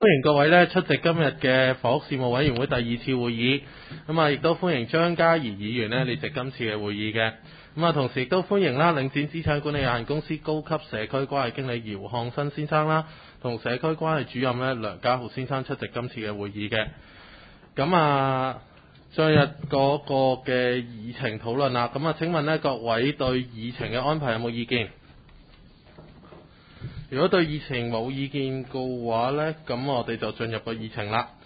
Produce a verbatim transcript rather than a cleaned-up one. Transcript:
歡迎各位咧出席今日嘅房屋事務委員會第二次會議，咁啊亦都歡迎張嘉怡議員咧列席今次嘅會議嘅，咁啊同時亦都歡迎啦領展資產管理有限公司高級社區關係經理姚漢新先生啦，同社區關係主任咧梁家豪先生出席今次嘅會議嘅。咁啊進入嗰個嘅議程討論啦，咁啊請問咧各位對議程嘅安排有冇意見？如果對議程冇意見嘅話呢，咁我哋就進入個議程啦。